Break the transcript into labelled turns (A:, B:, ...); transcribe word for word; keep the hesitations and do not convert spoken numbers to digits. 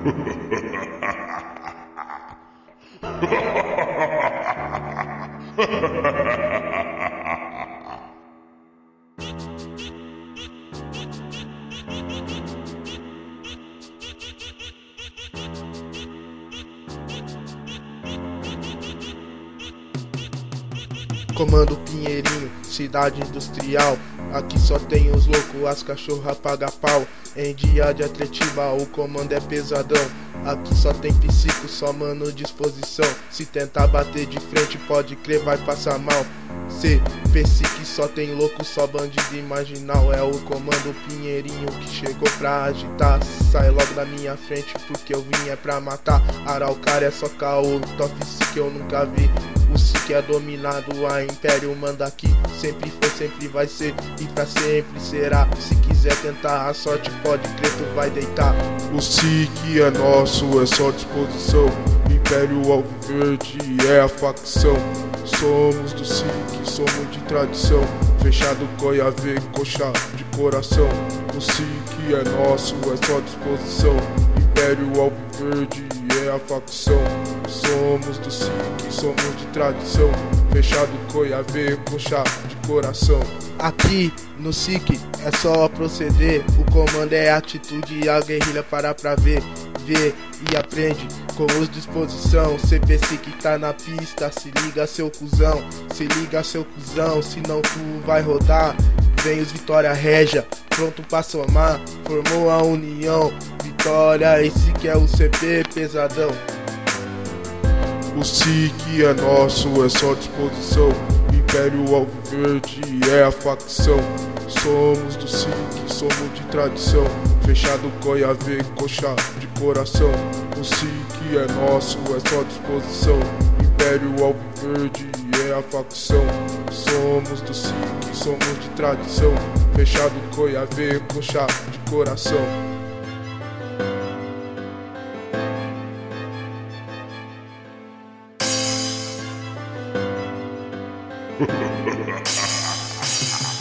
A: Comando Pinheirinho, cidade industrial. Aqui só tem os loucos, as cachorras paga pau. Em dia de Atletiba o comando é pesadão. Aqui só tem psico, só mano disposição. Se tentar bater de frente pode crer vai passar mal. C P C que só tem louco, só bandido imaginal. É o comando Pinheirinho que chegou pra agitar. Sai logo da minha frente porque eu vim é pra matar. Araucária é só caô, top que eu nunca vi. O S I C é dominado, a Império manda aqui. Sempre foi, sempre vai ser e pra sempre será. Se quiser tentar a sorte pode crer tu vai deitar.
B: O S I C é nosso, é só disposição. Império Alviverde é a facção. Somos do S I C, somos de tradição. Fechado Coiavê, coxa de coração. O S I C é nosso, é só disposição. Império Alviverde é a facção. Somos do S I C, somos de tradição. Fechado Coiavê, coxa de coração.
A: Aqui no S I C é só proceder. O comando é atitude e a guerrilha para pra ver. Vê e aprende com os disposição. C P C que tá na pista, se liga seu cuzão. Se liga seu cuzão, senão tu vai rodar. Vem os Vitória Régia, pronto pra somar. Formou a união, Vitória, esse que é o C P pesadão.
B: O S I C é nosso, é só disposição. Império Alviverde é a facção. Somos do S I C, somos de tradição. Fechado Coiavê, coxa de coração. O S I C é nosso, é só disposição. Império Alviverde é a facção. Somos do S I C, somos de tradição. Fechado Coiavê, coxa de coração.
C: Ha ha ha ha ha!